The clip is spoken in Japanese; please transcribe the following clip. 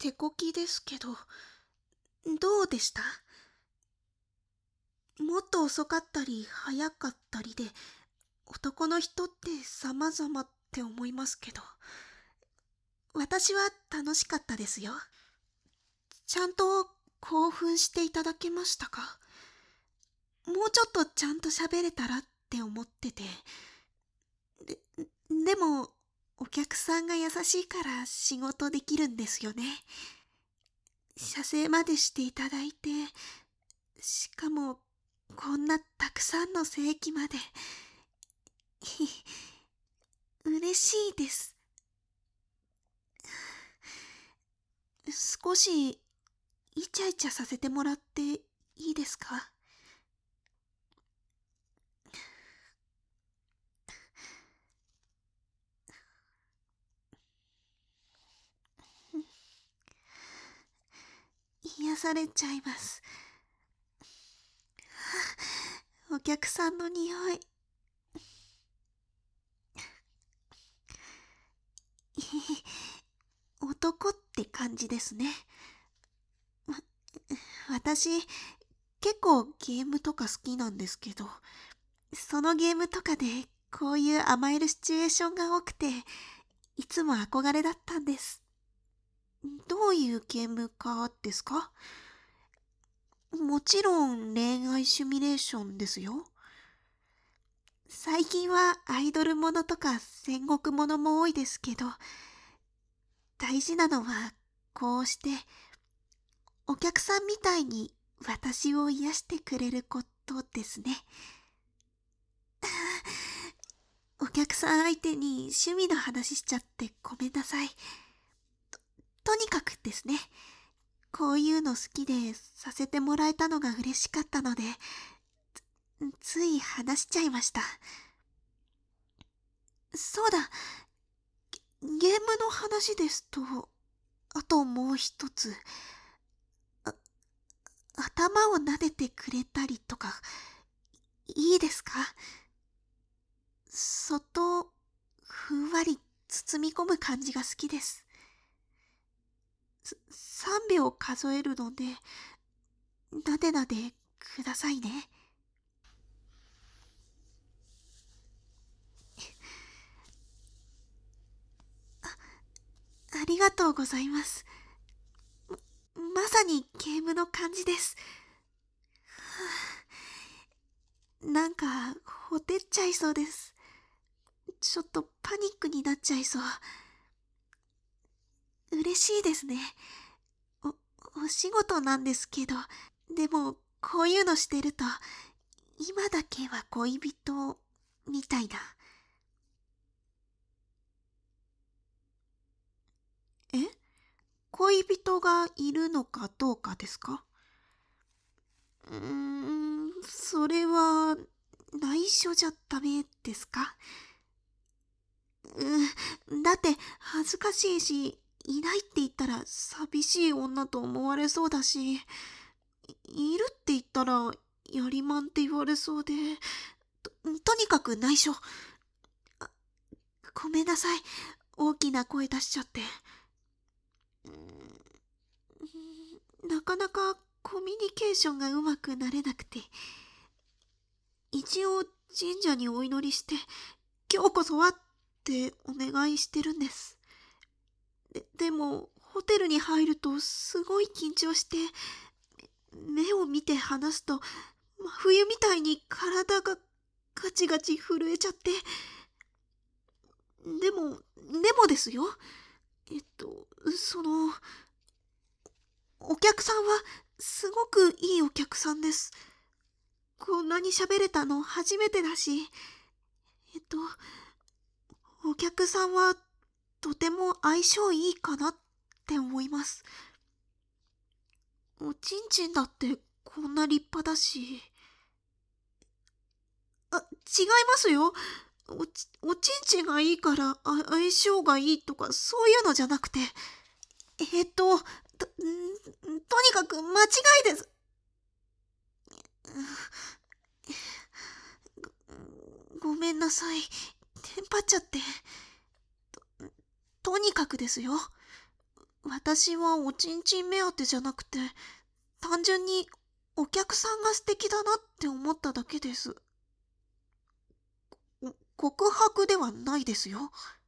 手こきですけど、どうでした？もっと遅かったり早かったりで、男の人って様々って思いますけど、私は楽しかったですよ。ちゃんと興奮していただけましたか？もうちょっとちゃんと喋れたらって思ってて。で、でも、お客さんが優しいから仕事できるんですよね。写生までしていただいて、しかも、こんなたくさんの正規まで。嬉しいです。少し、イチャイチャさせてもらっていいですか？癒されちゃいます。お客さんの匂い。男って感じですね。私、結構ゲームとか好きなんですけど、そのゲームとかでこういう甘えるシチュエーションが多くて、いつも憧れだったんです。どういうゲームかですか？もちろん恋愛シミュレーションですよ。最近はアイドルものとか戦国ものも多いですけど、大事なのはこうしてお客さんみたいに私を癒してくれることですね。お客さん相手に趣味の話しちゃってごめんなさい。とにかくですね、こういうの好きでさせてもらえたのが嬉しかったので、つい話しちゃいました。そうだ、ゲームの話ですと、あともう一つ、あ頭を撫でてくれたりとか、いいですか？そっと、ふんわり包み込む感じが好きです。3秒数えるので、なでなでくださいね。ありがとうございます。まさにゲームの感じです。なんか、ほてっちゃいそうです。ちょっとパニックになっちゃいそう。嬉しいですね。お仕事なんですけど、でも、こういうのしてると、今だけは恋人、みたいな。え？恋人がいるのかどうかですか？それは、内緒じゃダメですか？だって恥ずかしいし、いないって言ったら寂しい女と思われそうだし、いるって言ったらやりまんって言われそうで、とにかく内緒。あ、ごめんなさい。大きな声出しちゃって。なかなかコミュニケーションがうまくなれなくて、一応神社にお祈りして、今日こそはってお願いしてるんです。でも、ホテルに入るとすごい緊張して、目を見て話すと、真冬みたいに体がガチガチ震えちゃって、でもですよ。その、お客さんはすごくいいお客さんです。こんなに喋れたの初めてだし、えっと、お客さんはとても相性いいかなって思います。おちんちんだってこんな立派だし。違いますよ。おちんちんがいいから相性がいいとかそういうのじゃなくて、とにかく間違いです。ごめんなさい。テンパっちゃって。とにかくですよ。 私はおちんちん目当てじゃなくて、単純にお客さんが素敵だなって思っただけです。告白ではないですよ。